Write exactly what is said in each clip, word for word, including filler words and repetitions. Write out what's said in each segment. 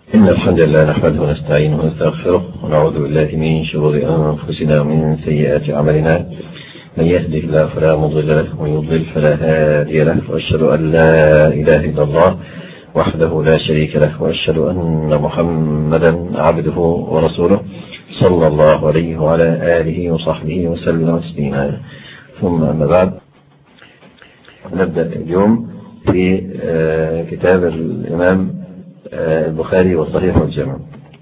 إن الحمد لله نحمده ونستعينه ونستغفره ونعوذ بالله من شرور أنفسنا ومن سيئات أعمالنا. من يهده الله فلا مضل له ومن يضلل فلا هادي له، وأشهد أن لا إله إلا الله وحده لا شريك له، وأشهد أن محمدا عبده ورسوله صلى الله عليه وعلى آله وصحبه وسلم تسليما. ثم أما بعد، نبدأ اليوم في كتاب الإمام البخاري والصحيح والجامع.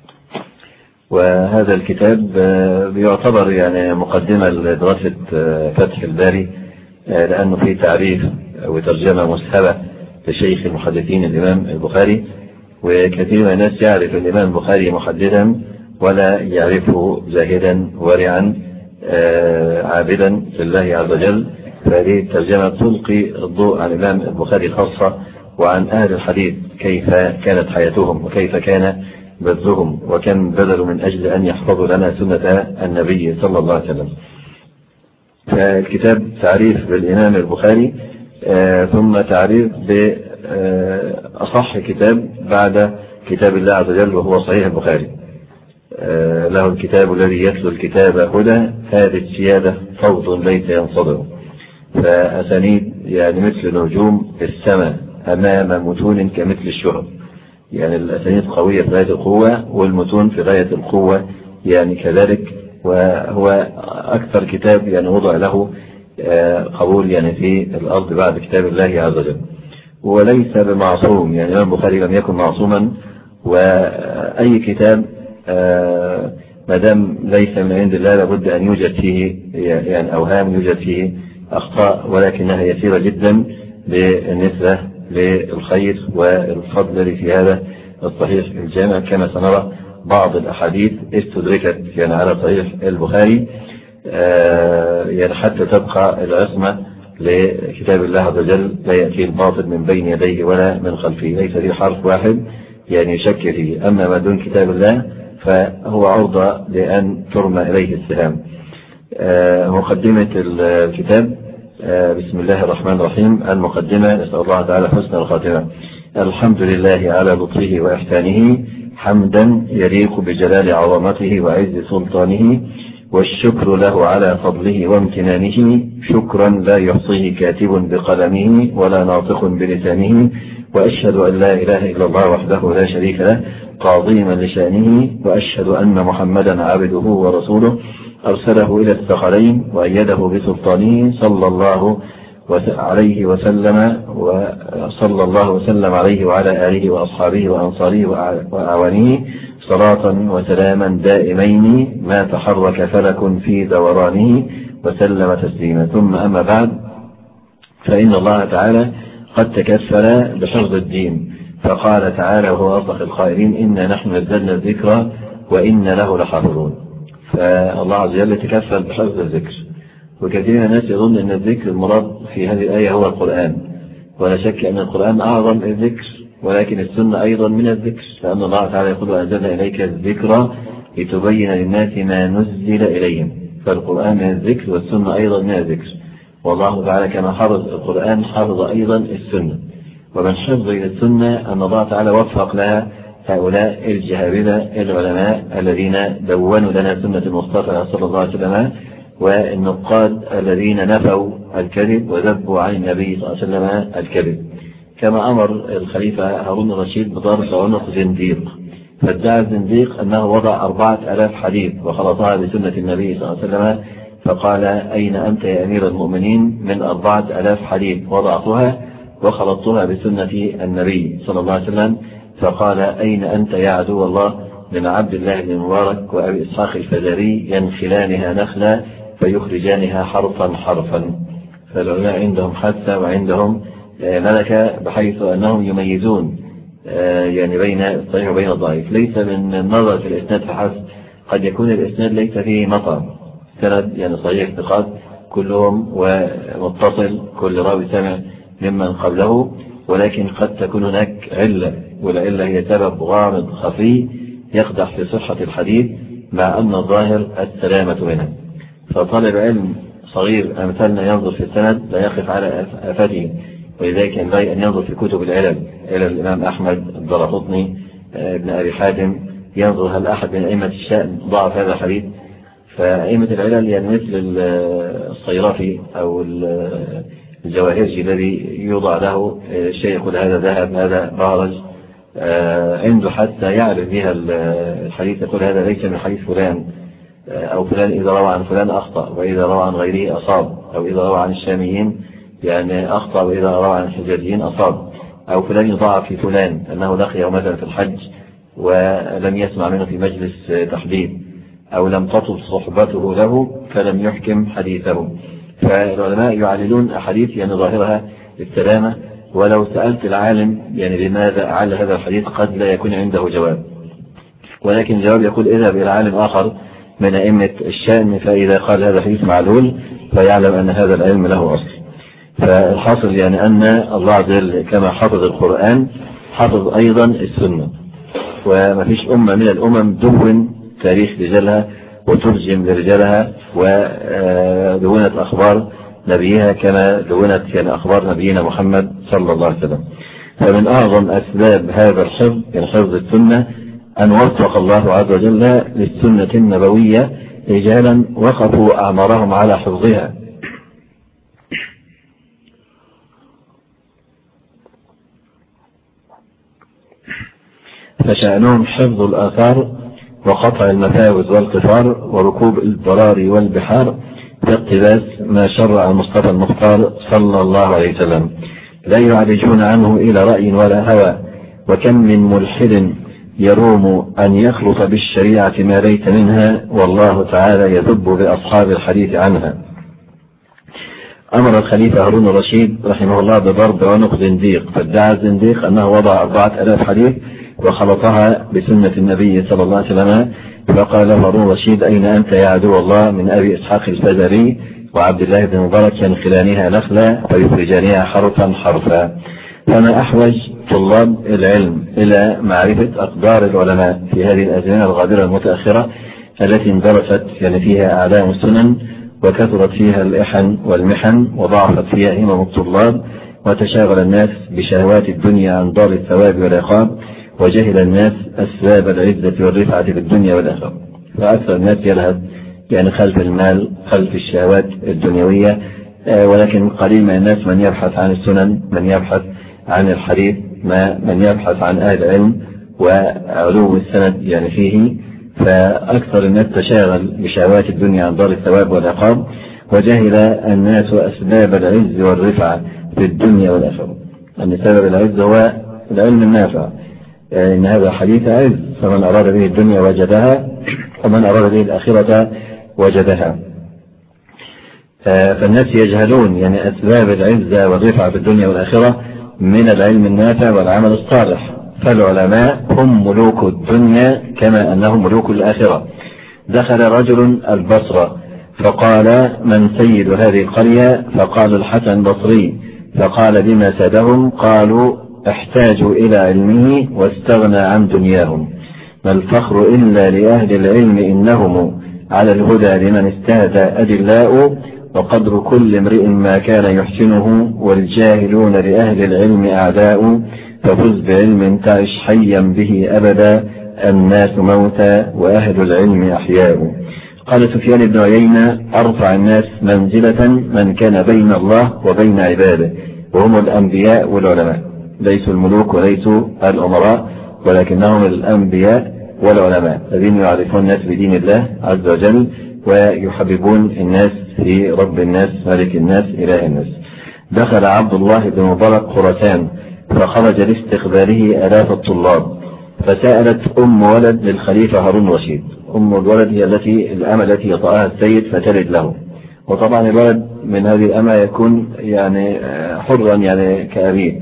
وهذا الكتاب بيعتبر يعني مقدمة لدراسة فتح الباري، لأنه فيه تعريف وترجمة مسهبة لشيخ المحدثين الإمام البخاري. وكثير من الناس يعرف الإمام البخاري محدثا ولا يعرفه زاهدا ورعا عابدا لله عز وجل. فهذه الترجمة تلقي الضوء على الإمام البخاري خاصة، وعن أهل الحديث كيف كانت حياتهم وكيف كان بذلهم وكم بذلوا من أجل أن يحفظوا لنا سنة النبي صلى الله عليه وسلم. فالكتاب تعريف بالإمام البخاري، آه ثم تعريف بأصح كتاب بعد كتاب الله عز وجل وهو صحيح البخاري. آه له الكتاب الذي يتلو الكتاب هدى، هذه السيادة فوض ليس ينصدر. فأسانيد يعني مثل نجوم السماء أمام متون كمثل الشهب، يعني الأسانيد قوية في غاية القوة والمتون في غاية القوة يعني كذلك. وهو أكثر كتاب يعني وضع له قبول يعني في الأرض بعد كتاب الله عز وجل، وليس بمعصوم. يعني الإمام البخاري لم يكن معصوما، وأي كتاب ما دام ليس من عند الله لابد أن يوجد فيه يعني أوهام، يوجد فيه أخطاء، ولكنها يسيرة جدا بالنسبة للخير والفضل في هذا الصحيح الجامع. كما سنرى بعض الأحاديث استدركت يعني على صحيح البخاري يعني حتى تبقى العصمة لكتاب الله عز وجل، لا يأتي الباطل من بين يديه ولا من خلفه، ليس فيه حرف واحد يعني يشك فيه. أما ما دون كتاب الله فهو عرضة لأن ترمى إليه السهام. مقدمة الكتاب، بسم الله الرحمن الرحيم. المقدمة: نسأل الله تعالى حسن الخاتمة. الحمد لله على لطفه وإحسانه، حمدا يليق بجلال عظمته وعز سلطانه، والشكر له على فضله وامتنانه، شكرا لا يحصيه كاتب بقلمه ولا ناطق بلسانه. وأشهد أن لا إله إلا الله وحده لا شريك له تعظيما لشأنه، وأشهد أن محمدا عبده ورسوله أرسله إلى الثقلين وأيده بسلطانه، صلى الله عليه وسلم وصلى الله وسلم عليه وعلى آله وأصحابه وأنصاره وأعوانه صلاة وسلاما دائمين ما تحرك فلك في دورانه، وسلم تسليما. ثم أما بعد، فإن الله تعالى قد تكفل بحفظ الدين، فقال تعالى وهو أصدق القائلين: إنا نحن نزلنا الذكر وإنا له لحافظون. فالله عز وجل تكفل بحفظ الذكر. وكثير من الناس يظن أن الذكر المراد في هذه الآية هو القرآن، ولا شك أن القرآن أعظم الذكر، ولكن السنة أيضا من الذكر، لأن الله تعالى يقول: وأنزلنا إليك الذكر لتبين للناس ما نزل إليهم. فالقرآن من الذكر والسنة أيضا من الذكر. والله تعالى كما حفظ القرآن حفظ أيضا السنة. ومن حفظ للسنة أن الله تعالى وفق لها هؤلاء الجهابذة العلماء الذين دونوا لنا سنة المصطفى صلى الله عليه وسلم، والنقاد الذين نفوا الكذب وذبوا عن النبي صلى الله عليه وسلم الكذب. كما أمر الخليفة هارون الرشيد بضرب عنق زنديق، فادعى الزنديق أنه وضع أربعة آلاف حديث وخلطها بسنة النبي صلى الله عليه وسلم، فقال: أين أنت يا أمير المؤمنين من أربعة آلاف حديث وضعتها وخلطتها بسنة النبي صلى الله عليه وسلم؟ فقال: أين أنت يا عدو الله من عبد الله بن مبارك وأبي إسحاق الفزاري ينخلانها نخلا فيخرجانها حرفا حرفا. فالعلماء عندهم حتى وعندهم ملكة بحيث أنهم يميزون يعني بين الصحيح وبين الضعيف. ليس من النظر في الإسناد فحسب، قد يكون الإسناد ليس فيه مطعم، سند يعني صحيح ثقات كلهم ومتصل، كل راوي سمع ممن قبله، ولكن قد تكون هناك علة، والعلة هي سبب غامض خفي يقدح في صحة الحديث مع أن الظاهر السلامة منه. فطالب علم صغير أمثالنا ينظر في السند لا يقف على آفاته، ولذلك ينبغي أن ينظر في كتب العلل، علل الإمام أحمد، الدارقطني، ابن أبي حاتم ينظر هل أحد من أئمة الشأن ضعف هذا الحديث. فأئمة العلل يعني مثل الصيرافي أو الجواهرجي الذي يوضع له شيء يقول هذا ذهب هذا بارج عنده حتى يعرف بها الحديث، يقول هذا ليس من حديث فلان، أو فلان إذا روى عن فلان أخطأ وإذا روى عن غيره أصاب، أو إذا روى عن الشاميين يعني أخطأ وإذا روى عن الحجازيين أصاب، أو فلان يضاعف في فلان أنه لقيه مثلا في الحج ولم يسمع منه في مجلس تحديد، أو لم تطل صحبته له فلم يحكم حديثه. فالعلماء يعللون أحاديث يعني ظاهرها السلامة، ولو سألت العالم يعني لماذا أعل هذا الحديث قد لا يكون عنده جواب، ولكن الجواب يقول اذهب إلى عالم آخر من أئمة الشأن فإذا قال هذا حديث معلول فيعلم أن هذا العلم له أصل. فالحاصل يعني أن الله عز وجل كما حفظ القرآن حفظ أيضا السنة، وما فيش أمة من الأمم دون تاريخ رجالها وترجم لرجالها ودونت أخبار نبيها كما دونت يعني أخبار نبينا محمد صلى الله عليه وسلم. فمن أعظم أسباب هذا الحفظ يعني حفظ السنة أن وفق الله عز وجل للسنة النبوية رجالا وقفوا أعمارهم على حفظها، فشأنهم حفظ الآثار وقطع المفاوز والقفار وركوب البرار والبحار باقتباس ما شرع المصطفى المختار صلى الله عليه وسلم، لا يعرجون عنه إلى رأي ولا هوى، وكم من ملحد يروم أن يخلط بالشريعة ما ليس منها والله تعالى يذب بأصحاب الحديث عنها. أمر الخليفة هارون الرشيد رحمه الله بضرب عنق زنديق، فادعى الزنديق أنه وضع أربعة آلاف حديث وخلطها بسنة النبي صلى الله عليه وسلم، فقال هارون الرشيد أين أنت يا عدو الله من أبي إسحاق الفزاري وعبد الله بن مبارك ينخلانها نخلا فيخرجانها حرفا حرفا. فما أحوج طلاب العلم إلى معرفة أقدار العلماء في هذه الأزمنة الغابرة المتأخرة التي اندرست يعني فيها أعلام السنن وكثرت فيها الإحن والمحن وضعفت فيها همم الطلاب وتشاغل الناس بشهوات الدنيا عن دار الثواب والعقاب، وجهل الناس أسباب العزة والرفعة في الدنيا والآخرة. فأكثر الناس يلهث يعني خلف المال خلف الشهوات الدنيوية، ولكن قليل من الناس من يبحث عن السنن، من يبحث عن الحديث، ما من يبحث عن أهل العلم وعلو السند يعني فيه. فأكثر الناس تشاغل بشهوات الدنيا عن دار الثواب والعقاب، وجهل الناس أسباب العز والرفعة في الدنيا والآخرة، أن سبب العز هو العلم النافع، إن هذا حديث عز، فمن أراد به الدنيا وجدها ومن أراد به الآخرة وجدها. فالناس يجهلون يعني أسباب العزة والرفعة في الدنيا والآخرة من العلم النافع والعمل الصالح. فالعلماء هم ملوك الدنيا كما أنهم ملوك الآخرة. دخل رجل البصرة فقال من سيد هذه القرية؟ فقال الحسن البصري، فقال بما سادهم؟ قالوا احتاجوا إلى علمه واستغنى عن دنياهم، ما الفخر إلا لأهل العلم إنهم على الهدى لمن استهدى أدلاء، وقدر كل امرئ ما كان يحسنه والجاهلون لأهل العلم أعداء، ففز بعلم تعش حيا به أبدا الناس موتى وأهل العلم أحياء. قال سفيان بن عيينة أرفع الناس منزلة من كان بين الله وبين عباده، وهم الأنبياء والعلماء، ليسوا الملوك وليسوا الأمراء ولكنهم الأنبياء والعلماء الذين يعرفون الناس بدين الله عز وجل ويحببون الناس في رب الناس ملك الناس إله الناس. دخل عبد الله بن مبارك خراسان فخرج لاستقباله آلاف الطلاب، فسألت أم ولد للخليفة هارون الرشيد. أم الولد هي التي الأمة التي يطأها السيد فتلد له، وطبعا الولد من هذه الأمة يكون يعني حرا يعني كأبيه،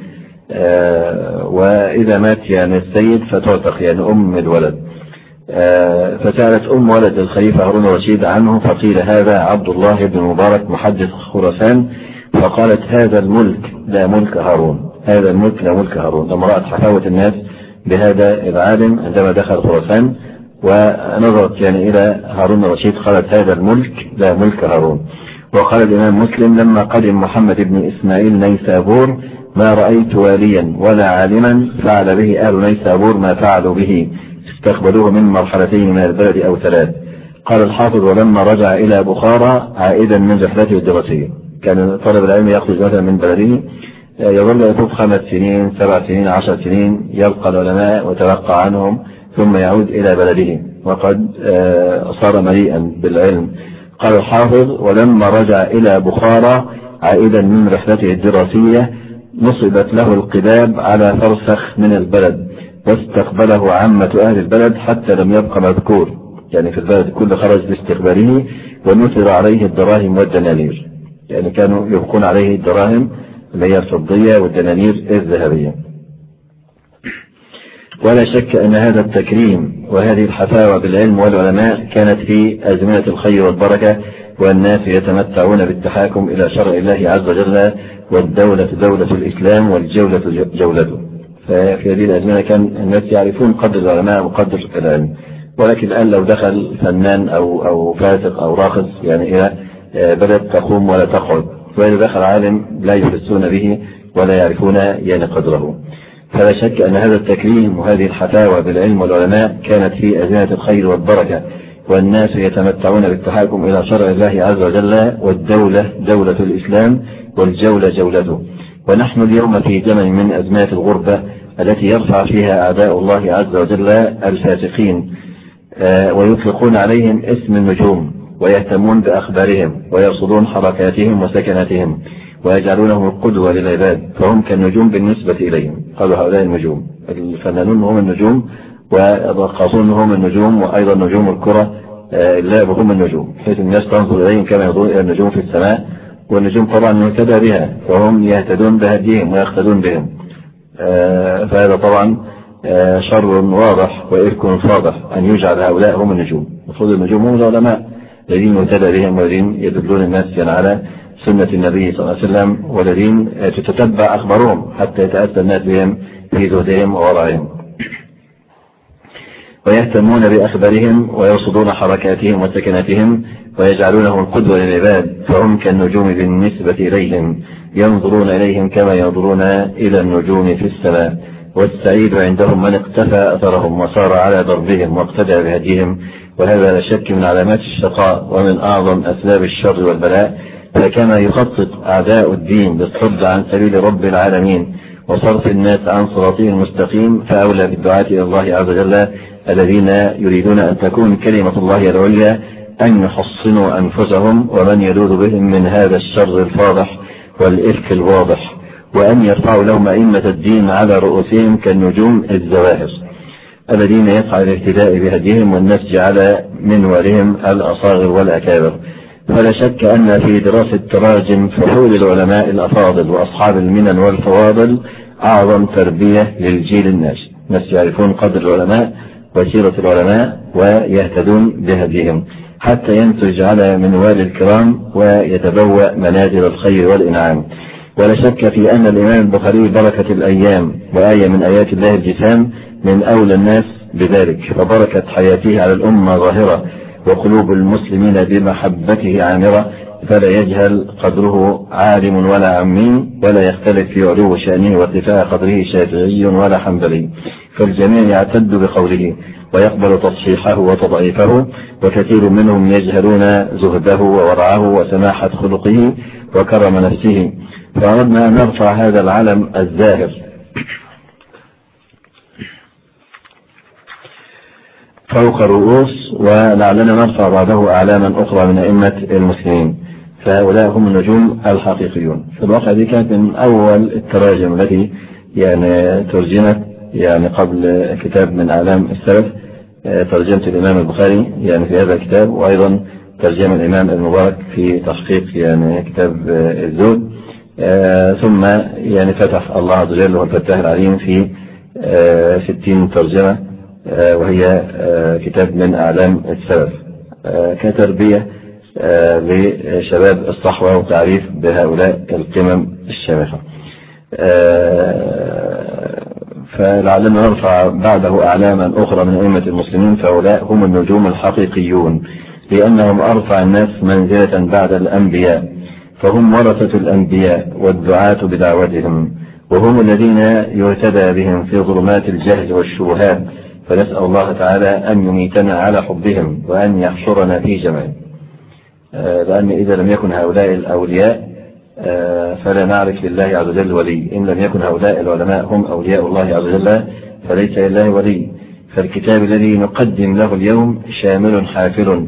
وإذا مات يعني السيد فتعتق يعني أم الولد. فسألت أم ولد الخليفة هارون الرشيد عنه فقيل هذا عبد الله بن مبارك محدث خراسان، فقالت هذا الملك لا ملك هارون، هذا الملك لا ملك هارون. لما رأت حفاوة الناس بهذا العالم عندما دخل خراسان ونظرت يعني إلى هارون الرشيد قالت هذا الملك لا ملك هارون. وقال الإمام مسلم لما قدم محمد بن إسماعيل نيسابور ما رأيت واليا ولا عالما فعل به أهل نيسابور ما فعلوا به، استقبلوه من مرحلتين من البلد أو ثلاث. قال الحافظ ولما رجع إلى بخارى عائدا من رحلته الدراسية، كان طالب العلم يخرج مثلا من بلده يظل يطوف خمس سنين سبع سنين عشر سنين يلقى العلماء ويتلقى عنهم ثم يعود إلى بلده وقد صار مليئا بالعلم. قال الحافظ ولما رجع إلى بخارى عائدا من رحلته الدراسية نصبت له القباب على فرسخ من البلد واستقبله عامة أهل البلد حتى لم يبق مذكور، يعني في البلد كل خرج باستقباله ونثر عليه الدراهم والدنانير، يعني كانوا يبقون عليه الدراهم اللي هي الفضية والدنانير الذهبية. ولا شك أن هذا التكريم وهذه الحفاوة بالعلم والعلماء كانت في أزمنة الخير والبركة، والناس يتمتعون بالتحاكم إلى شرع الله عز وجل، والدولة دولة الإسلام والجولة جولته. ففي هذه الأزمنة كان الناس يعرفون قدر العلماء وقدر العلم، ولكن الآن لو دخل فنان أو أو فاسق أو راقص يعني إلى بلد تقوم ولا تقعد، وإذا دخل عالم لا يحسون به ولا يعرفون يعني قدره. فلا شك أن هذا التكريم وهذه الحفاوة بالعلم والعلماء كانت في أزمنة الخير والبركة، والناس يتمتعون بالتحاكم إلى شرع الله عز وجل، والدولة دولة الإسلام والجولة جولته. ونحن اليوم في زمن من أزمات الغربة التي يرفع فيها أعداء الله عز وجل الفاسقين ويطلقون عليهم اسم النجوم، ويهتمون بأخبارهم ويرصدون حركاتهم وسكناتهم ويجعلونهم القدوة للعباد، فهم كالنجوم بالنسبة إليهم. قالوا هؤلاء النجوم، الفنانون هم النجوم والرقاصون هم النجوم، وأيضا نجوم الكرة اللعب هم النجوم، حيث الناس تنظر إليهم كما ينظرون إلى النجوم في السماء، والنجوم طبعا يهتدى بها فهم يهتدون بهديهم ويقتدون بهم. فهذا طبعا شر واضح وإرك فاضح أن يجعل هؤلاء هم النجوم. المفروض النجوم هم العلماء الذين يهتدى بهم والذين يدلون الناس يعني على سنة النبي صلى الله عليه وسلم، والذين تتتبع أخبارهم حتى يتأتى الناس بهم في زهدهم وورعهم، ويهتمون بأخبارهم ويرصدون حركاتهم وسكناتهم ويجعلونهم القدوة للعباد، فهم كالنجوم بالنسبة إليهم، ينظرون إليهم كما ينظرون إلى النجوم في السماء. والسعيد عندهم من اقتفى أثرهم وصار على ضربهم واقتدى بهديهم، وهذا لا شك من علامات الشقاء ومن أعظم أسباب الشر والبلاء. فكما يخطط أعداء الدين بالصد عن سبيل رب العالمين وصرف الناس عن صراطه المستقيم، فأولى بالدعاة إلى الله عز وجل الذين يريدون أن تكون كلمة الله العليا أن يحصنوا أنفسهم ومن يلوذ بهم من هذا الشر الفاضح والإفك الواضح، وأن يرفعوا لهم أئمة الدين على رؤوسهم كالنجوم الزواهر الذين يسعى الاهتداء بهديهم والنسج على منوالهم الأصاغر والأكابر. فلا شك أن في دراسة تراجم فحول العلماء الأفاضل وأصحاب المنن والفواضل أعظم تربية للجيل الناشئ، الناس يعرفون قدر العلماء وسيرة العلماء ويهتدون بهديهم حتى ينتج على منوال الكرام ويتبوأ منازل الخير والإنعام. ولا شك في أن الإمام البخاري بركة الأيام وآية من آيات الله الجسام من أولى الناس بذلك، فبركة حياته على الأمة ظاهرة وقلوب المسلمين بمحبته عامرة، فلا يجهل قدره عالم ولا عمي، ولا يختلف في علو شأنه وارتفاع قدره شافعي ولا حنبلي، فالجميع يعتد بقوله ويقبل تصحيحه وتضعيفه، وكثير منهم يجهلون زهده وورعه وسماحة خلقه وكرم نفسه. فأردنا أن نرفع هذا العلم الزاهر فوق الرؤوس، ولعلنا نرفع بعده أعلاما أخرى من أئمة المسلمين، فهؤلاء هم النجوم الحقيقيون. في الواقع دي كانت من أول التراجم التي يعني ترجمت يعني قبل كتاب من أعلام السلف، ترجمة الإمام البخاري يعني في هذا الكتاب، وأيضا ترجم الإمام المبارك في تحقيق يعني كتاب الزهد، ثم يعني فتح الله عز وجل والفتاح العليم في ستين ترجمة، وهي كتاب من أعلام السلف كتربية لشباب الصحوة وتعريف بهؤلاء القمم الشامخة. فلعلنا نرفع بعده أعلاما أخرى من أئمة المسلمين، فهؤلاء هم النجوم الحقيقيون لأنهم أرفع الناس منزلة بعد الأنبياء، فهم ورثة الأنبياء والدعاة بدعوتهم، وهم الذين يهتدى بهم في ظلمات الجهل والشبهات، فنسأل الله تعالى أن يميتنا على حبهم وأن يحشرنا في جمعهم، لأن إذا لم يكن هؤلاء الأولياء فلا نعرف لله عز وجل ولي. إن لم يكن هؤلاء العلماء هم أولياء الله عز وجل فليس لله ولي. فالكتاب الذي نقدم له اليوم شامل حافل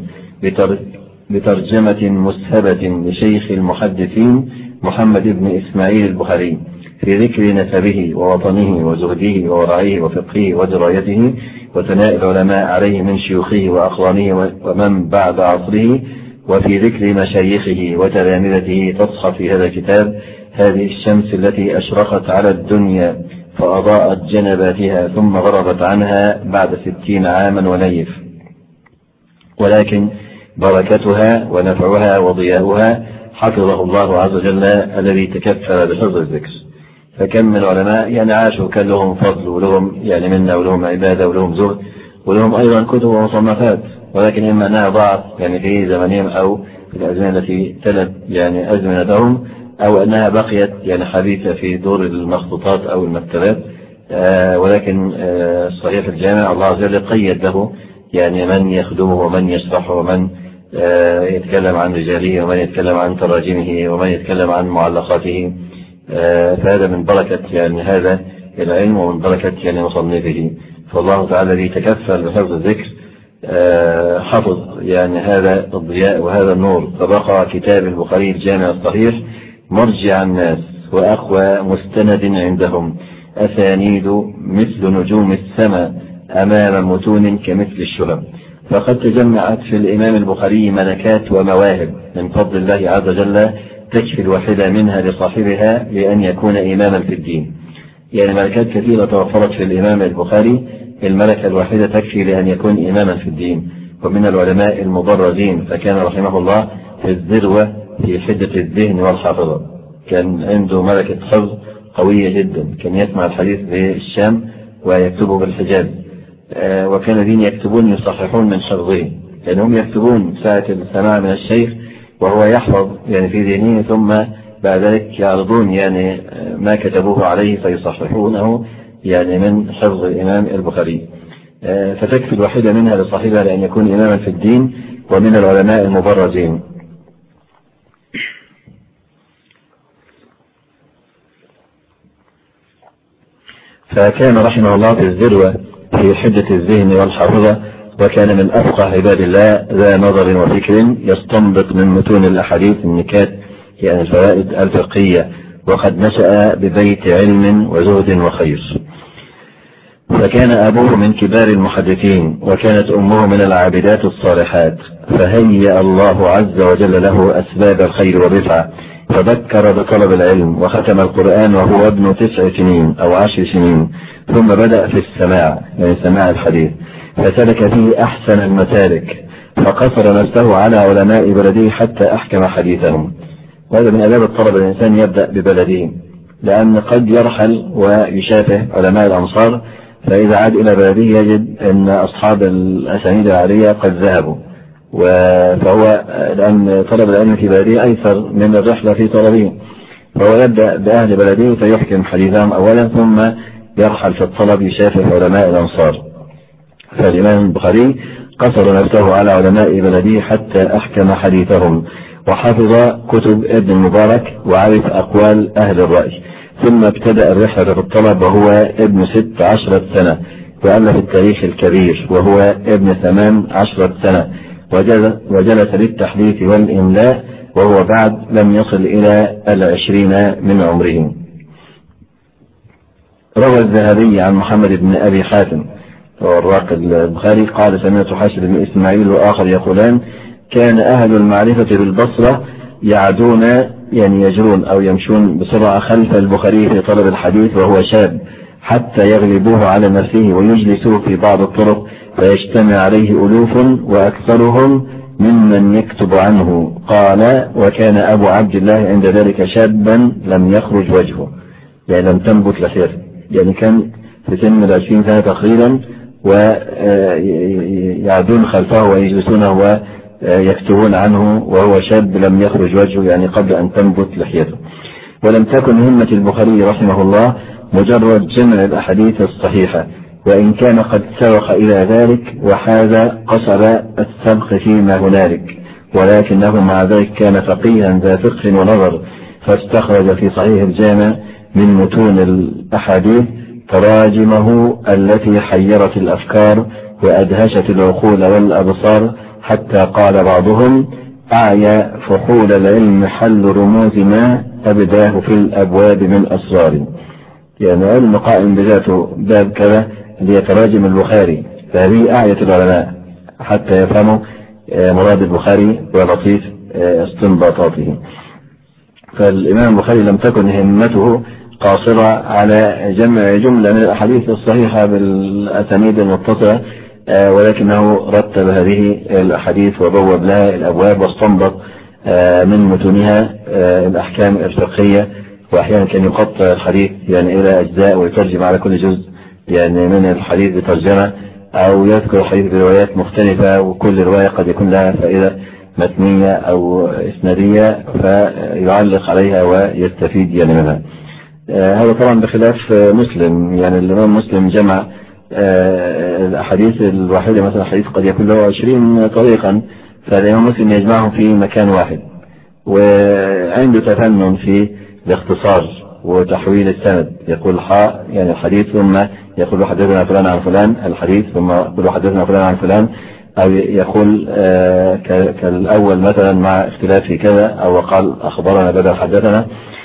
بترجمة مسهبة لشيخ المحدثين محمد بن إسماعيل البخاري في ذكر نسبه ووطنه وزهده وورعه وفقهه ودرايته وثناء العلماء عليه من شيوخه وأقرانه ومن بعد عصره، وفي ذكر مشايخه وتلامذته تصحى في هذا الكتاب هذه الشمس التي أشرقت على الدنيا فأضاءت جنباتها ثم غربت عنها بعد ستين عاما ونيف، ولكن بركتها ونفعها وضياؤها حفظه الله عز وجل الذي تكفل بحفظ الذكر. فكم من علماء يعني عاشوا كان لهم فضل ولهم يعني منا ولهم عبادة ولهم زهد ولهم أيضا كتب ومصنفات، ولكن إما أنها ضاعت يعني في زمنهم أو في الأزمنة التي تلت يعني أزمنتهم، أو أنها بقيت يعني حديثة في دور المخطوطات أو المكتبات. آه ولكن آه الصحيح الجامع الله عز وجل قيد له يعني من يخدمه ومن يشرحه ومن آه يتكلم عن رجاله ومن يتكلم عن تراجمه ومن يتكلم عن معلقاته. آه فهذا من بركة يعني هذا العلم ومن بركة يعني مصنفه. فالله تعالى الذي تكفل بحفظ الذكر آه حفظ يعني هذا الضياء وهذا النور، فبقى كتاب البخاري الجامع الصحيح مرجع الناس وأقوى مستند عندهم، أسانيد مثل نجوم السماء أمام متون كمثل الشهب. فقد تجمعت في الإمام البخاري ملكات ومواهب من فضل الله عز وجل تكفي الواحدة منها لصاحبها لأن يكون إماما في الدين. يعني ملكات كثيرة توفرت في الإمام البخاري، الملكة الواحدة تكفي لأن يكون إماما في الدين. ومن العلماء المبرزين فكان رحمه الله في الذروة في حدة الذهن والحافظة، كان عنده ملكة حفظ قوية جدا، كان يسمع الحديث بالشام ويكتبه بالحجاز. آه وكان الذين يكتبون يصححون من حفظه، يعني هم يكتبون ساعة السماع من الشيخ وهو يحفظ يعني في ذهنه، ثم بعد ذلك يعرضون يعني ما كتبوه عليه فيصححونه يعني من حفظ الإمام البخاري. آه فتكفي الواحدة منها لصاحبها لأن يكون إماما في الدين ومن العلماء المبرزين. فكان رحمه الله في الذروة في حدة الذهن والحافظة، وكان من أفقه عباد الله ذا نظر وفكر يستنبط من متون الأحاديث النكات يعني الفوائد الفقهية، وقد نشأ ببيت علم وزهد وخير. فكان أبوه من كبار المحدثين وكانت أمه من العابدات الصالحات، فهيأ الله عز وجل له أسباب الخير والرفعة، فذكر بطلب العلم وختم القرآن وهو ابن تسع سنين أو عشر سنين، ثم بدأ في السماع يعني سماع الحديث فسلك فيه أحسن المسالك، فقصر نفسه على علماء بلده حتى أحكم حديثهم. وهذا من آداب الطلب الإنسان يبدأ ببلده، لأن قد يرحل ويشافه علماء الأمصار، فإذا عاد إلى بلده يجد أن أصحاب الأسانيد العالية قد ذهبوا، فهو لأن طلب العلم في بلده أيسر من الرحلة في طلبه، فهو يبدأ بأهل بلده فيحكم حديثهم أولا ثم يرحل في الطلب يشافه علماء الأمصار. فالإمام البخاري قصر نفسه على علماء بلده حتى أحكم حديثهم، وحفظ كتب ابن المبارك وعرف أقوال أهل الرأي، ثم ابتدأ الرحلة في الطلب وهو ابن ست عشرة سنة، وألف التاريخ الكبير وهو ابن ثمان عشرة سنة، وجلس للتحديث والإملاء وهو بعد لم يصل إلى العشرين من عمره. روى الذهبي عن محمد بن أبي حاتم والراق البخاري قال سمعت حاشد بن إسماعيل وآخر يقولان كان أهل المعرفة بالبصرة يعدون يعني يجرون أو يمشون بسرعة خلف البخاري في طلب الحديث وهو شاب حتى يغلبوه على نفسه ويجلسوه في بعض الطرق فيجتمع عليه ألوف وأكثرهم ممن يكتب عنه. قال وكان أبو عبد الله عند ذلك شابا لم يخرج وجهه، يعني لم تنبت لحيته، يعني كان في سن العشرين سنة تقريبا، ويعدون خلفه ويجلسونه يكتبون عنه وهو شاب لم يخرج وجهه، يعني قبل أن تنبت لحيته. ولم تكن همة البخاري رحمه الله مجرد جمع الأحاديث الصحيحة، وإن كان قد سبق إلى ذلك وحاز قصر السبق فيما هنالك، ولكنه مع ذلك كان فقيها ذا فقه ونظر، فاستخرج في صحيح الجامع من متون الأحاديث تراجمه التي حيرت الأفكار وأدهشت العقول والأبصار، حتى قال بعضهم: أعيا فحول العلم حل رموز ما أبداه في الأبواب من أسرار. يعني علم قائم بذاته باب كذا ليتراجم البخاري، فهذه أعية العلماء حتى يفهموا مراد البخاري ولطيف استنباطاته. فالإمام البخاري لم تكن همته قاصرة على جمع جملة من الأحاديث الصحيحة بالأسانيد المتصلة، ولكنه رتب هذه الأحاديث وبوب لها الأبواب واستنبط من متونها الأحكام الفقهية. وأحيانا كان يقطع الحديث يعني إلى أجزاء ويترجم على كل جزء يعني من الحديث بترجمة، أو يذكر الحديث بروايات مختلفة، وكل رواية قد يكون لها فائدة متنية أو إسنادية فيعلق عليها ويستفيد يعني منها. هذا طبعا بخلاف مسلم، يعني الإمام مسلم جمع الأحاديث الواحدة، مثلا حديث قد يكون له عشرين طريقا، فالإمام مسلم يجمعهم في مكان واحد، وعنده تفنن في الاختصار وتحويل السند، يقول حاء يعني الحديث ثم يقول حدثنا فلان عن فلان الحديث ثم يقول حدثنا فلان عن فلان، أو يقول كالأول مثلا مع اختلاف في كذا، أو قال أخبرنا بدل حدثنا.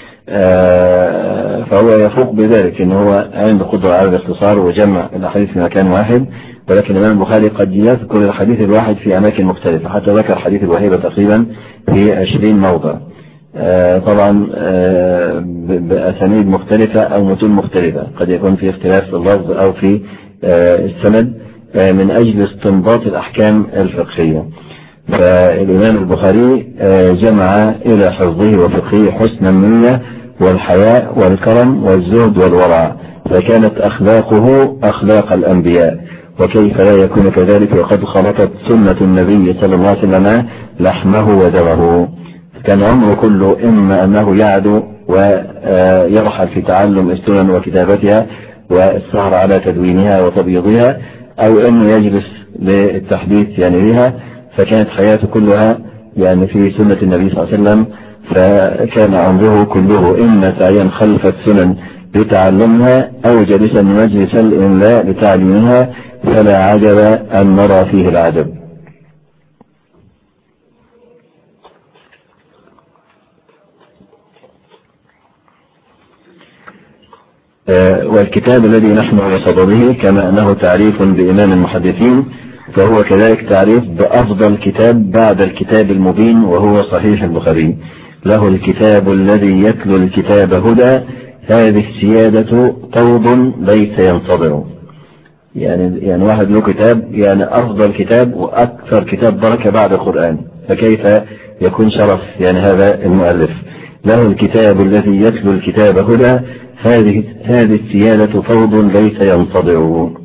فهو يفوق بذلك إن هو عنده قدرة على الاختصار وجمع الأحاديث في مكان واحد. ولكن الإمام البخاري قد يذكر الحديث الواحد في أماكن مختلفة، حتى ذكر حديث الوهيبة تقريبا في عشرين موضع، طبعا بأسانيد مختلفة أو متون مختلفة، قد يكون في اختلاف في اللفظ أو في السند، من أجل استنباط الأحكام الفقهية. فالإمام البخاري جمع إلى حفظه وفقهه حسن النية والحياء والكرم والزهد والورع، فكانت أخلاقه أخلاق الأنبياء، وكيف لا يكون كذلك وقد خلطت سنة النبي صلى الله عليه وسلم لحمه ودمه. كان عمره كله إما أنه يعدو ويرحل في تعلم السنن وكتابتها والسهر على تدوينها وتبييضها، أو أنه يجلس للتحديث يعني بها. فكانت حياته كلها يعني في سنة النبي صلى الله عليه وسلم، فكان عمره كله إما سعيا خلف السنن لتعلمها أو جالسا مجلس الإملاء لتعليمها، فلا عجب أن نرى فيه العجب. والكتاب الذي نحن بصدده كما أنه تعريف بإمام المحدثين، فهو كذلك تعريف بأفضل كتاب بعد الكتاب المبين وهو صحيح البخاري. له الكتاب الذي يتلو الكتاب هدى، هذه السيادة طوب ليس ينصدر. يعني يعني واحد له كتاب يعني أفضل كتاب وأكثر كتاب بركة بعد القرآن، فكيف يكون شرف يعني هذا المؤلف؟ له الكتاب الذي يتلو الكتاب هدى، هذه هذه السيادة فوض ليس ينصدع.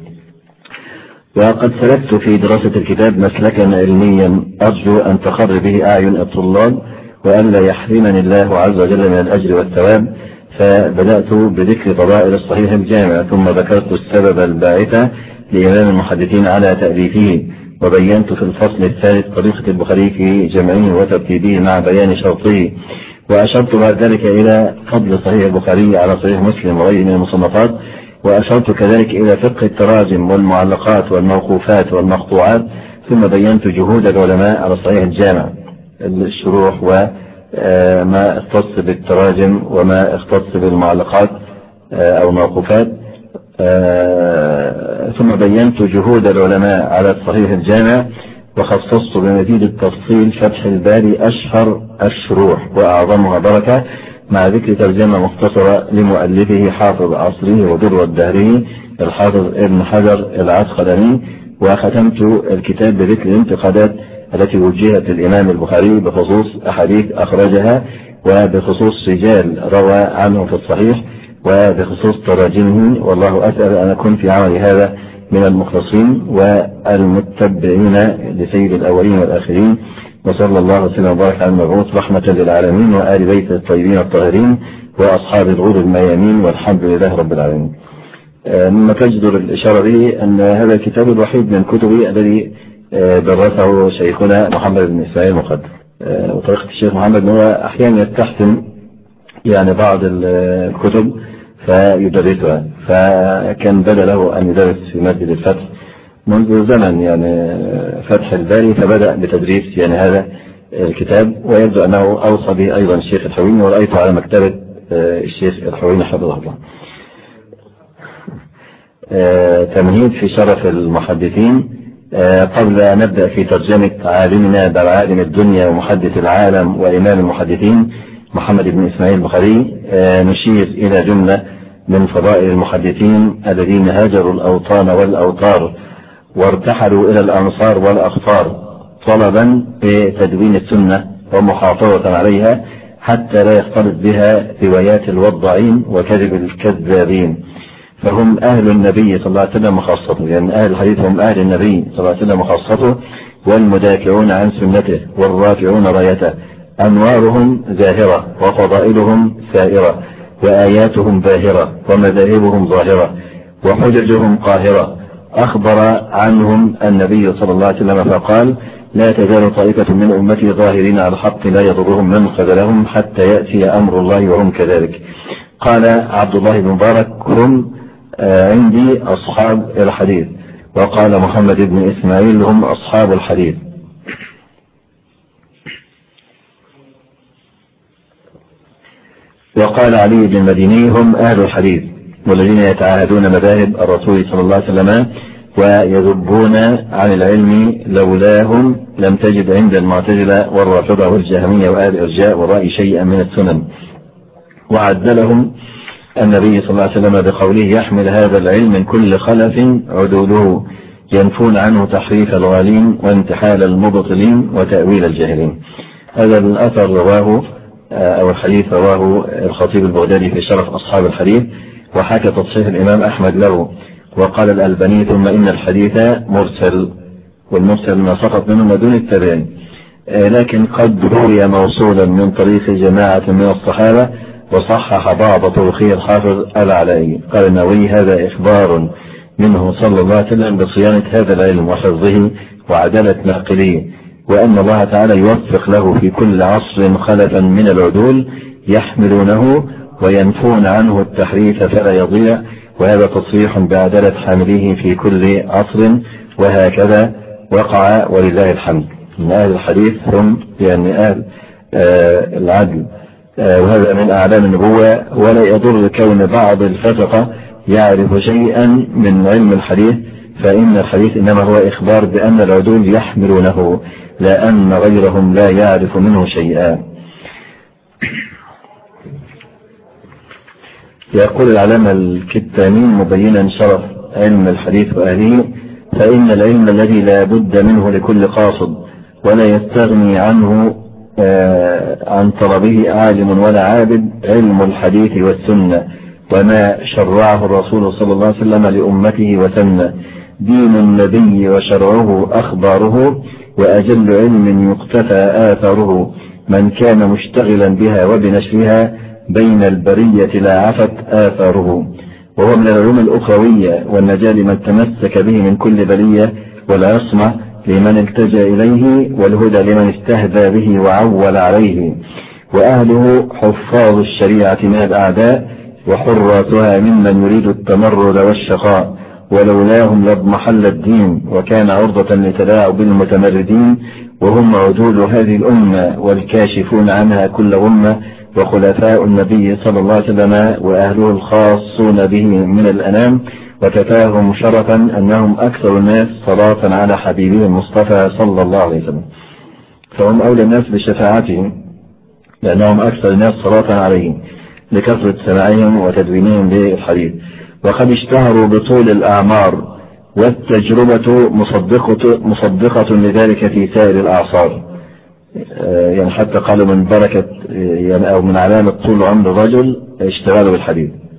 وقد سلكت في دراسة الكتاب مسلكا علميا أرجو أن تقر به أعين الطلاب، وأن لا يحرمني الله عز وجل من الأجر والثواب. فبدأت بذكر فضائل الصحيح الجامع، ثم ذكرت السبب الباعث لإمام المحدثين على تأليفه، وبينت في الفصل الثالث طريقة البخاري في جمعه وترتيبه مع بيان شرطه، وأشرت بعد ذلك إلى فضل صحيح البخاري على صحيح مسلم وغيره من المصنفات، وأشرت كذلك إلى فقه التراجم والمعلقات والموقوفات والمقطوعات، ثم بينت جهود العلماء على صحيح الجامع، الشروح وما اختص بالتراجم وما اختص بالمعلقات أو الموقوفات، ثم بينت جهود العلماء على صحيح الجامع، وخصصت بمزيد التفصيل فتح الباري أشهر الشروح وأعظمها بركة، مع ذكر ترجمة مختصرة لمؤلفه حافظ عصره وذروة دهره الحافظ ابن حجر العسقلاني. وختمت الكتاب بذكر الانتقادات التي وجهت للإمام البخاري بخصوص أحاديث أخرجها، وبخصوص رجال روى عنه في الصحيح، وبخصوص تراجمه. والله أسأل أن أكون في عمل هذا من المخلصين والمتبعين لسيد الأولين والآخرين، وصلى الله وسلم وبارك على المبعوث رحمة للعالمين وآل بيت الطيبين الطاهرين وأصحاب الغر الميامين، والحمد لله رب العالمين. مما تجدر الإشارة به أن هذا الكتاب الوحيد من كتبي الذي درسه شيخنا محمد بن إسماعيل المقدم. وطريقة الشيخ محمد هو أحيانا يستحسن يعني بعض الكتب فيدرسها، فكان بدا له أن يدرس في مسجد الفتح منذ زمن يعني فتح الباري، فبدأ بتدريس يعني هذا الكتاب، ويبدو أنه أوصى به أيضا الشيخ الحويني، ورأيته على مكتبة الشيخ الحويني حفظه الله. تمهيد في شرف المحدثين. قبل أن نبدأ في ترجمة عالمنا بل عالم الدنيا ومحدث العالم وإمام المحدثين محمد بن إسماعيل البخاري، نشير إلى جملة من فضائل المحدثين الذين هاجروا الأوطان والأوطار وارتحلوا إلى الأمصار والأقطار طلبا بتدوين السنة ومحافظة عليها حتى لا يختلط بها روايات الوضاعين وكذب الكذابين، فهم أهل النبي صلى الله عليه وسلم خاصته، يعني أهل الحديث هم أهل النبي صلى الله عليه وسلم خاصته، والمدافعون عن سنته والرافعون رايته، أنوارهم زاهرة وفضائلهم سائرة وآياتهم باهرة ومذاهبهم ظاهرة وحججهم قاهرة. أخبر عنهم النبي صلى الله عليه وسلم فقال: لا تزال طائفة من أمتي ظاهرين على الحق لا يضرهم من خذلهم حتى يأتي أمر الله وهم كذلك. قال عبد الله بن مبارك: هم عندي أصحاب الحديث. وقال محمد بن إسماعيل: هم أصحاب الحديث. وقال علي بن المديني: هم أهل الحديث والذين يتعاهدون مذاهب الرسول صلى الله عليه وسلم ويذبون عن العلم، لولاهم لم تجد عند المعتزلة والرافضة والجهمية وآل الإرجاء والرأي شيئا من السنن. وعدلهم النبي صلى الله عليه وسلم بقوله: يحمل هذا العلم من كل خلف عدوله ينفون عنه تحريف الغالين وانتحال المبطلين وتأويل الجاهلين. هذا الأثر رواه أو الحديث رواه الخطيب البغدادي في شرف أصحاب الحديث، وحكى تصحيح الإمام أحمد له. وقال الألباني: ثم إن الحديث مرسل، والمرسل ما سقط منه دون التابعين، لكن قد روي موصولا من طريق جماعة من الصحابة وصحح بعض طرقه الحافظ العلائي. قال النووي: هذا إخبار منه صلى الله عليه وسلم بصيانة هذا العلم وحفظه وعدالة ناقله، وأن الله تعالى يوفق له في كل عصر خلفا من العدول يحملونه وينفون عنه التحريف فلا يضيع، وهذا تصريح بعدالة حامله في كل عصر، وهكذا وقع ولله الحمد. من أهل الحديث هم يعني أهل آه العدل، آه وهذا من أعلام النبوة. ولا يضر كون بعض الفسقة يعرف شيئا من علم الحديث، فإن الحديث إنما هو إخبار بأن العدول يحملونه، لا أن غيرهم لا يعرف منه شيئا. يقول العلامة الكتاني مبينا شرف علم الحديث وأهله: فإن العلم الذي لا بد منه لكل قاصد ولا يستغني عنه عن طلبه عالم ولا عابد علم الحديث والسنة، وما شرعه الرسول صلى الله عليه وسلم لأمته وسنة، دين النبي وشرعه أخباره، وأجل علم يقتفى آثاره، من كان مشتغلا بها وبنشرها بين البرية لا عفت آثاره، وهو من العلوم الأخروية والنجاة لمن تمسك به من كل بلية، والعصمة لمن التجأ إليه، والهدى لمن استهدى به وعول عليه، وأهله حفاظ الشريعة من الأعداء وحراتها ممن يريد التمرد والشقاء، ولولاهم لاضمحل الدين وكان عرضة لتلاعب المتمردين، وهم عدول هذه الأمة والكاشفون عنها كل أمة، وخلفاء النبي صلى الله عليه وسلم وأهله الخاصون به من الأنام، وكفاهم شرفا أنهم أكثر الناس صلاة على حبيبه المصطفى صلى الله عليه وسلم، فهم أولى الناس بشفاعتهم لأنهم أكثر الناس صلاة عليهم لكثرة سماعهم وتدوينهم للحديث. وقد اشتهروا بطول الأعمار، والتجربة مصدقة, مصدقة لذلك في سائر الأعصار، يعني حتى قالوا من بركة يعني أو من علامة طول عمر الرجل اشتغاله بالحديث،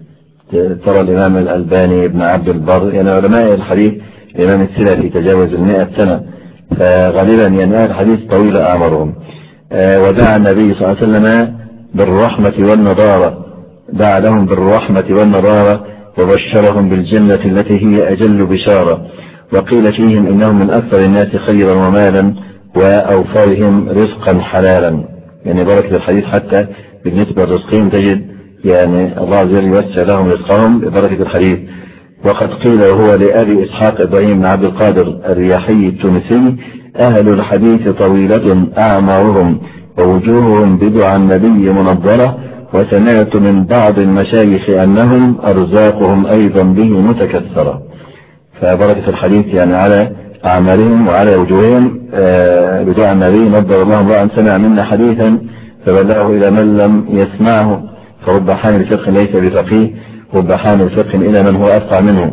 ترى الإمام الألباني ابن عبد البر يعني علماء الحديث الإمام السلفي تجاوز المئة سنة، فغالبا يعني أهل الحديث طويلة أعمارهم. ودعا النبي صلى الله عليه وسلم بالرحمة والنضارة، دعا لهم بالرحمة والنضارة وبشرهم بالجنة التي هي أجل بشارة، وقيل فيهم إنهم من أكثر الناس خيرا ومالا وأوفرهم رزقا حلالا. يعني بركة الحديث حتى بالنسبة للرزقين تجد يعني الله عز وجل يوسع لهم رزقهم ببركة الحديث. وقد قيل وهو لأبي إسحاق إبراهيم بن عبد القادر الرياحي التونسي: أهل الحديث طويلة أعمارهم ووجوههم بدع النبي منضرة، وسمعت من بعض المشايخ أنهم أرزاقهم أيضا به متكثرة. فبركة الحديث يعني على أعمالهم وعلى وجوههم بدع النبي نضر الله امرأ سمع منا حديثا فبلغه إلى من لم يسمعه، فرب حامل فقه ليس بفقيه، رب حامل فقه إلى من هو أفقه منه.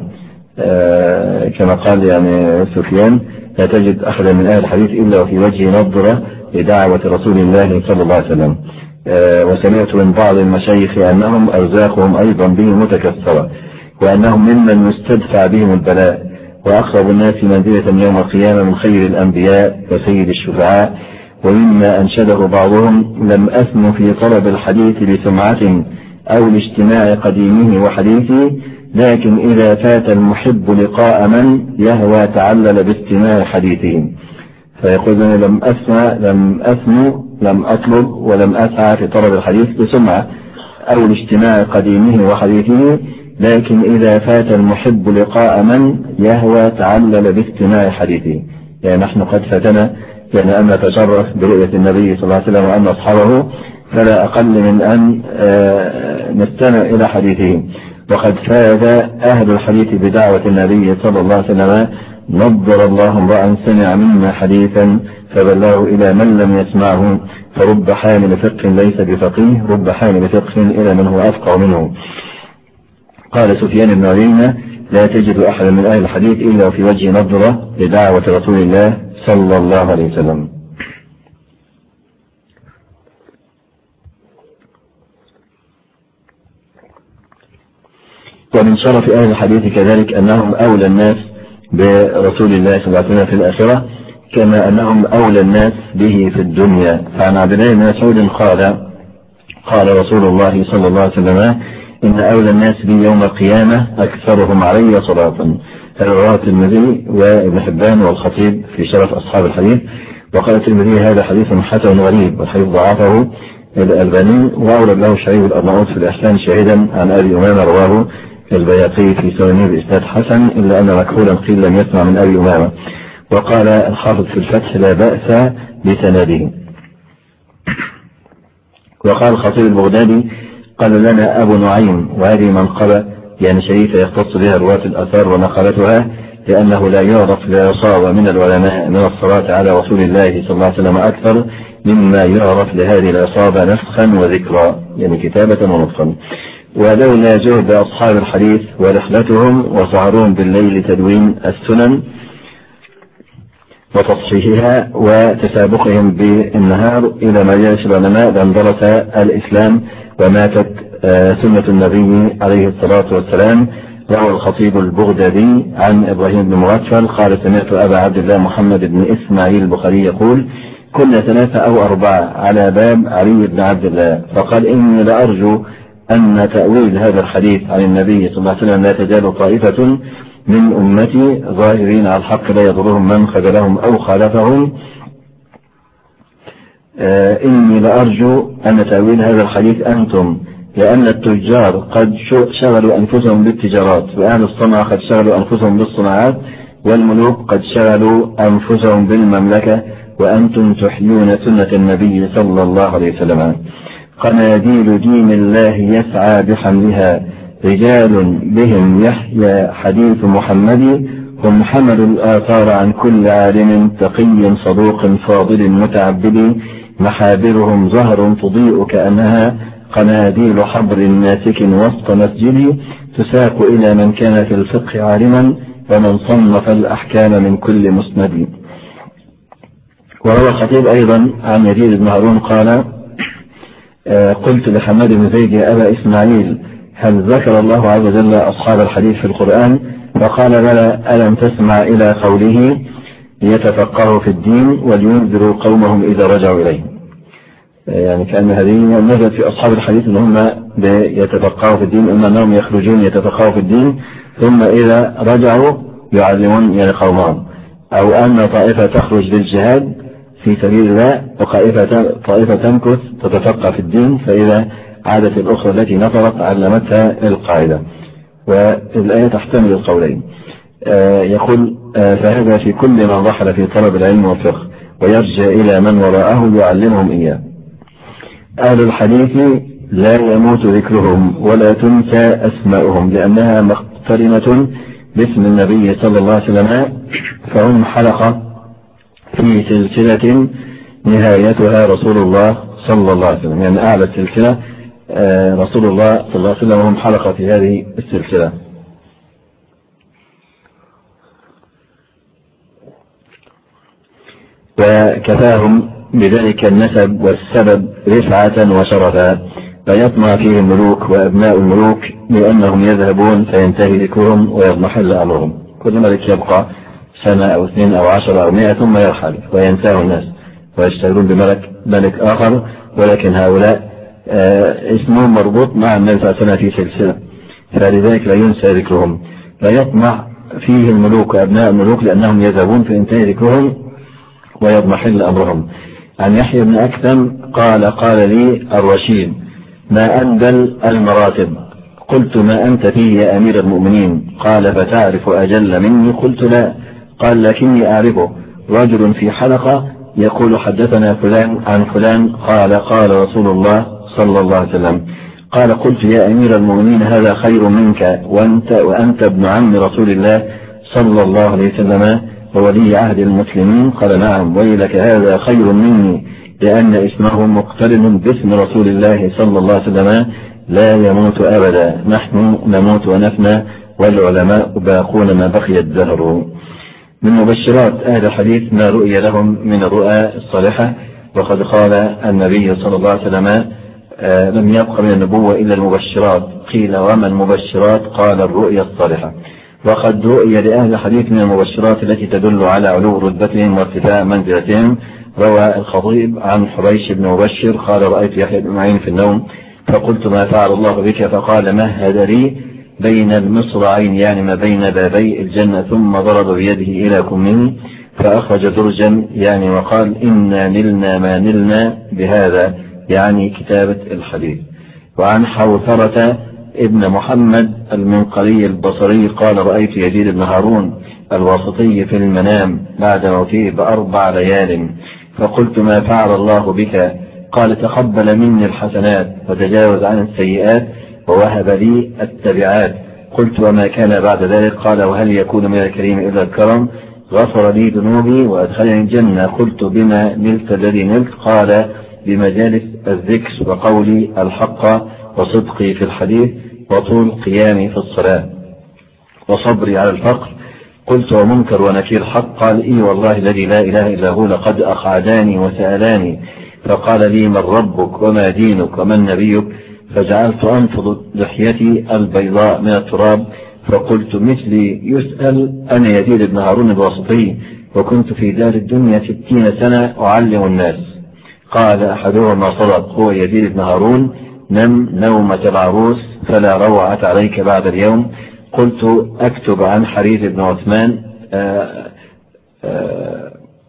كما قال يعني سفيان: لا تجد أحدا من أهل الحديث إلا وفي وجهه نظرة لدعوة رسول الله صلى الله عليه وسلم. وسمعت من بعض المشايخ أنهم أرزاقهم أيضا به متكثرة، وأنهم ممن يستدفع بهم البلاء، وأقرب الناس منزلة يوم القيامة من خير الأنبياء وسيد الشفعاء. ومما أنشده بعضهم: لم أثن في طلب الحديث بسمعة أو لاجتماع قديمه وحديثه، لكن إذا فات المحب لقاء من يهوى تعلل باستماع حديثهم. فيقول: أنا لم أسمع لم أثنو لم أطلب ولم أسعى في طلب الحديث بسمعة أو لاجتماع قديمه وحديثه، لكن إذا فات المحب لقاء من يهوى تعلل باستماع حديثه. يعني نحن قد فاتنا يعني أن نتشرف برؤية النبي صلى الله عليه وسلم وأن أصحابه، فلا أقل من أن نستمع إلى حديثه. وقد فاز أهل الحديث بدعوة النبي صلى الله عليه وسلم نضر الله امرأ سمع منا حديثا فبلغه إلى من لم يسمعه، فرب حامل فقه ليس بفقيه، رب حامل فقه إلى من هو أفقه منه. قال سفيان بن عيينة: لا تجد أحدا من أهل الحديث إلا في وجه نظرة لدعوة رسول الله صلى الله عليه وسلم. ومن شرف أهل الحديث كذلك أنهم أولى الناس برسول الله صلى الله عليه وسلم في الآخرة، كما أنهم أولى الناس به في الدنيا. فعن عبد الله بن مسعود قال: قال رسول الله صلى الله عليه وسلم: إن أولى الناس بي يوم القيامة أكثرهم علي صلاة. رواه الترمذي وابن حبان والخطيب في شرف أصحاب الحديث. وقال الترمذي: هذا حديث حسن غريب، والحديث ضعفه الألباني، وأورد له شعيب الأرناؤوط في الإحسان شاهدا عن أبي أمامة، رواه البيهقي في سننه بإسناد حسن، إلا أن مكحولا قيل لم يسمع من أبي أمامة. وقال الحافظ في الفتح: لا بأس بسنده. وقال الخطيب البغدادي: قال لنا أبو نعيم: وهذه منقبة يعني شريفة يختص بها رواة الأثار ونقلتها، لأنه لا يعرف لا يصاب من العلماء من الصلاة على رسول الله صلى الله عليه وسلم أكثر مما يعرف لهذه العصابة نسخا وذكرا، يعني كتابة ونطقا. ولولا جهد أصحاب الحديث ورحلتهم وسهرهم بالليل تدوين السنن وتصحيحها وتسابقهم بالنهار إلى مجالس العلماء لاندرس الإسلام وماتت سنة النبي عليه الصلاة والسلام. روى الخطيب البغدادي عن إبراهيم بن مغفل قال: سمعت أبا عبد الله محمد بن إسماعيل البخاري يقول: كنا ثلاثة أو أربعة على باب علي بن عبد الله، فقال: إني لأرجو أن تأويل هذا الحديث عن النبي صلى الله عليه وسلم لا تزال طائفة من أمتي ظاهرين على الحق لا يضرهم من خذلهم أو خالفهم. آه إني لأرجو أن تأويل هذا الحديث أنتم، لأن التجار قد شغلوا أنفسهم بالتجارات، وأهل الصنعة قد شغلوا أنفسهم بالصناعات، والملوك قد شغلوا أنفسهم بالمملكة، وأنتم تحيون سنة النبي صلى الله عليه وسلم. قناديل دين الله يسعى بحملها، رجال بهم يحيى حديث محمد، هم حملوا الآثار عن كل عالم تقي صدوق فاضل متعبد، محابرهم زهر تضيء كأنها قناديل حبر ناسك وسط مسجد، تساق إلى من كان في الفقه عالما ومن صنف الأحكام من كل مسند. وروى الخطيب أيضا عن يزيد بن هارون قال: قلت لحماد بن زيد: يا أبا إسماعيل، هل ذكر الله عز وجل أصحاب الحديث في القرآن؟ فقال بلى، ألم تسمع إلى قوله ليتفقهوا في الدين ولينذروا قومهم إذا رجعوا إليه. يعني كأن هذه نزلت في أصحاب الحديث أن هم يتفقهوا في الدين، إما أنهم يخرجون يتفقهوا في الدين ثم إذا رجعوا يعلمون يعني قومهم، أو أن طائفة تخرج للجهاد في سبيل الله وطائفة تمكث تتفقه في الدين، فإذا عادت الأخرى التي نفرت علمتها القاعدة. والآية تحتمل القولين. آه يقول آه فهذا في كل من رحل في طلب العلم والفقه ويرجع إلى من وراءه يعلمهم إياه. أهل الحديث لا يموت ذكرهم ولا تنسى أسماؤهم لأنها مقترنة باسم النبي صلى الله عليه وسلم، فهم حلقة في سلسلة نهايتها رسول الله صلى الله عليه وسلم، يعني أعلى السلسلة آه رسول الله صلى الله عليه وسلم، وهم حلقة في هذه السلسلة. وكفاهم بذلك النسب والسبب رفعة وشرفا، فيطمع فيه الملوك وأبناء الملوك لأنهم يذهبون فينتهي ذكرهم ويضمحل أمرهم. كل ملك يبقى سنة أو اثنين أو عشرة أو مئة ثم يرحل وينتهي الناس ويشتغلون بملك ملك آخر، ولكن هؤلاء آه اسمهم مربوط مع النبي صلى الله عليه وسلم في سلسلة، فلذلك لا ينسى ذكرهم. لا يطمع فيه الملوك وأبناء الملوك لأنهم يذهبون فينتهي ذكرهم ويضمحل أمرهم. عن يحيى بن أكثم قال قال لي الرشيد ما أندل المراتب؟ قلت ما أنت فيه يا أمير المؤمنين؟ قال فتعرف أجل مني؟ قلت لا. قال لكني أعرفه، رجل في حلقة يقول حدثنا فلان عن فلان قال قال رسول الله صلى الله عليه وسلم. قال قلت يا أمير المؤمنين هذا خير منك وأنت, وأنت ابن عم رسول الله صلى الله عليه وسلم وولي عهد المسلمين. قال نعم، ويلك هذا خير مني لأن اسمه مقترن باسم رسول الله صلى الله عليه وسلم لا يموت أبدا، نحن نموت ونفنى والعلماء باقون ما بقي الدهر. من مبشرات أهل الحديث ما رؤي لهم من الرؤى الصالحة، وقد قال النبي صلى الله عليه وسلم آه لم يبق من النبوة إلا المبشرات. قيل وما المبشرات؟ قال الرؤيا الصالحة. وقد رؤي لأهل الحديث من المبشرات التي تدل على علو رتبتهم وارتفاع منزلتهم. روى الخطيب عن حبيش بن مبشر قال رأيت يحيى بن معين في النوم فقلت ما فعل الله بك؟ فقال مهد لي بين المصرعين، يعني ما بين بابي الجنة، ثم ضرب بيده إلى كمه فأخرج درجا، يعني وقال إنا نلنا ما نلنا بهذا، يعني كتابة الحديث. وعن حوثرة ابن محمد المنقري البصري قال رأيت يزيد بن هارون الواسطي في المنام بعد موته بأربع ليال فقلت ما فعل الله بك؟ قال تقبل مني الحسنات وتجاوز عن السيئات ووهب لي التبعات. قلت وما كان بعد ذلك؟ قال وهل يكون من الكريم إلا الكرم؟ غفر لي ذنوبي وأدخلني الجنة. قلت بما نلت الذي نلت؟ قال بمجالس الذكر وقولي الحق وصدقي في الحديث وطول قيامي في الصلاة وصبري على الفقر. قلت ومنكر ونكير حق؟ قال إي والله الذي لا إله إلا هو لقد أقعداني وسألاني فقال لي من ربك وما دينك ومن نبيك؟ فجعلت أنفض لحيتي البيضاء من التراب فقلت مثلي يسأل أنا يزيد بن هارون الواسطي وكنت في دار الدنيا ستين سنة أعلم الناس. قال أحدهما صدق هو يزيد بن هارون نم نومة العروس فلا روعة عليك بعد اليوم. قلت أكتب عن حريث بن عثمان آآ آآ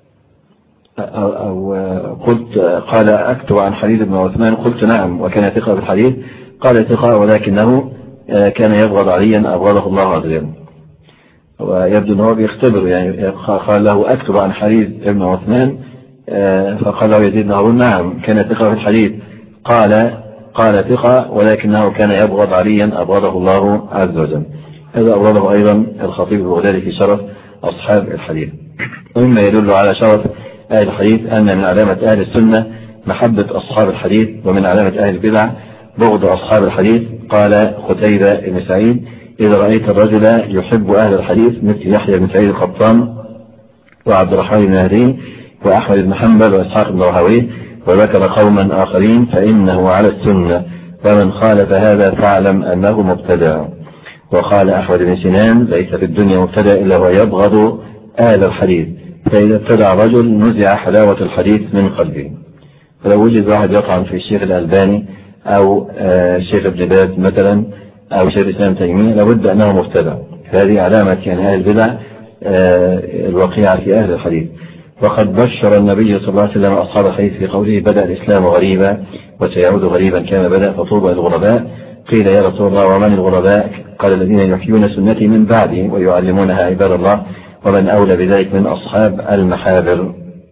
أو قلت قال أكتب عن حريث بن عثمان؟ قلت نعم، وكان ثقة بالحديث. قال ثقة ولكنه كان يبغض عليا أبغضه الله عز وجل. ويبدو أنه بيختبر، يعني قال له أكتب عن حريث بن عثمان فقال له يزيد بن هارون نعم كان ثقة بالحديث. قال قال ثقة ولكنه كان يبغض عليا أبغضه الله عز وجل. هذا أورده أيضا الخطيب البغدادي في شرف أصحاب الحديث. ومما يدل على شرف أهل الحديث أن من علامة أهل السنة محبة أصحاب الحديث، ومن علامة أهل البدع بغض أصحاب الحديث. قال قتيبة بن سعيد إذا رأيت الرجل يحب أهل الحديث مثل يحيى بن سعيد القطان وعبد الرحمن بن مهدي وأحمد بن حنبل وإسحاق بن راهويه وذكر قوما آخرين فإنه على السنة. ومن خالف هذا فاعلم أنه مبتدع. وقال أحمد بن سنان: ليس في الدنيا مبتدع إلا هو يبغض أهل الحديث، فإذا ابتدع رجل نزع حلاوة الحديث من قلبه. فلو وجد واحد يطعن في الشيخ الألباني أو الشيخ ابن باز مثلا أو شيخ الإسلام تيمية لابد أنه مبتدع. هذه علامة يعني أهل البدع الوقيعة في أهل الحديث. وقد بشر النبي صلى الله عليه وسلم أصحاب الحديث في قوله: بدأ الإسلام غريبا وسيعود غريبا كما بدأ، فطوبى للغرباء. قيل: يا رسول الله ومن الغرباء؟ قال: الذين يحيون سنتي من بعدي ويعلمونها عباد الله، ومن أولى بذلك من أصحاب المحابر.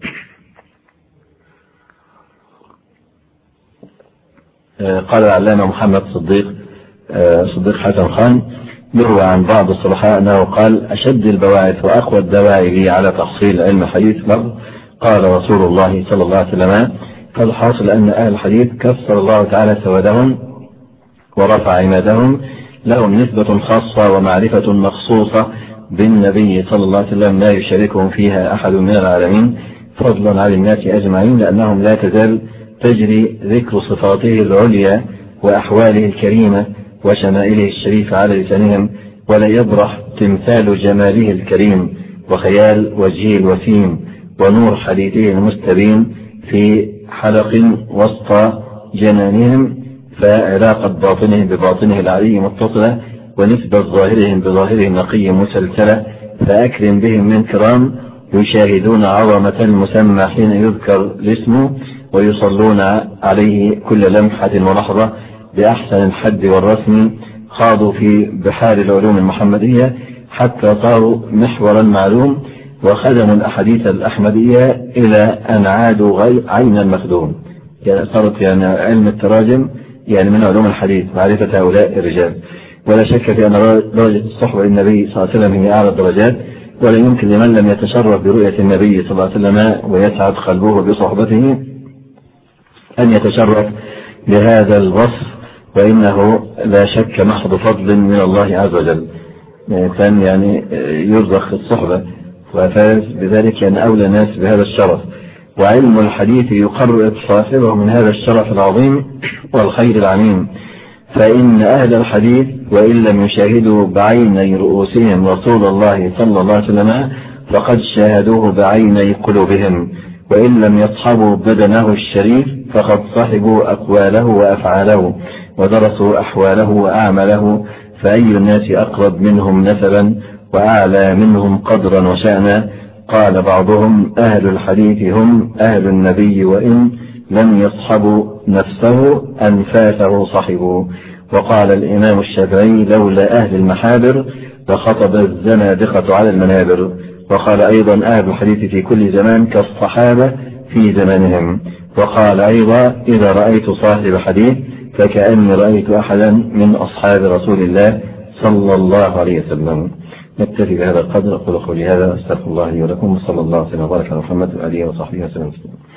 قال العلامة محمد صديق صديق حسن خان: يروى عن بعض الصلحاء أنه قال: أشد البواعث وأقوى الدواعي لي على تحصيل علم الحديث مر قال رسول الله صلى الله عليه وسلم. فالحاصل أن أهل الحديث كسر الله تعالى سوادهم ورفع عمادهم، لهم نسبة خاصة ومعرفة مخصوصة بالنبي صلى الله عليه وسلم لا يشاركهم فيها أحد من العالمين، فضلا عن الناس أجمعين، لأنهم لا تزال تجري ذكر صفاته العليا وأحواله الكريمة وشمائله الشريفة على لسانهم، ولا يبرح تمثال جماله الكريم وخيال وجهه الوسيم ونور حديثه المستبين في حلق وسط جنانهم، فعلاقة باطنهم بباطنه العلي متصلة، ونسبة ظاهرهم بظاهره النقي مسلسلة، فأكرم بهم من كرام يشاهدون عظمة المسمى حين يذكر الاسم، ويصلون عليه كل لمحة ولحظة بأحسن الحد والرسم. خاضوا في بحار العلوم المحمدية حتى صاروا محورا معلوم، وخدموا الأحاديث الأحمدية إلى أن عادوا عين المخدوم. يعني صارت يعني علم التراجم يعني من علوم الحديث معرفة هؤلاء الرجال. ولا شك في أن درجة الصحبة للنبي صلى الله عليه وسلم هي أعلى الدرجات، ولا يمكن لمن لم يتشرف برؤية النبي صلى الله عليه وسلم ويسعد قلبه بصحبته أن يتشرف بهذا الوصف، وإنه لا شك محض فضل من الله عز وجل. كان يعني يرزق الصحبة وفاز بذلك يعني أولى الناس بهذا الشرف. وعلم الحديث يقرب صاحبه من هذا الشرف العظيم والخير العميم، فإن أهل الحديث وإن لم يشاهدوا بعيني رؤوسهم رسول الله صلى الله عليه وسلم فقد شاهدوه بعيني قلوبهم، وإن لم يصحبوا بدنه الشريف فقد صحبوا أقواله وأفعاله ودرسوا أحواله وأعماله، فأي الناس أقرب منهم نسبا وأعلى منهم قدرا وشأنا. قال بعضهم: أهل الحديث هم أهل النبي وإن لم يصحبوا نفسه أنفاسه صحبوا. وقال الإمام الشافعي: لولا أهل المحابر لخطب الزنادقة على المنابر. وقال أيضا: أهل الحديث في كل زمان كالصحابة في زمانهم. وقال أيضا: إذا رأيت صاحب حديث فكأني رأيت أحدا من أصحاب رسول الله صلى الله عليه وسلم. نكتفي بهذا القدر. أقول قولي هذا، أستغفر الله لي ولكم، وصلى الله وسلم وبارك على محمد وآله وصحبه وسلم.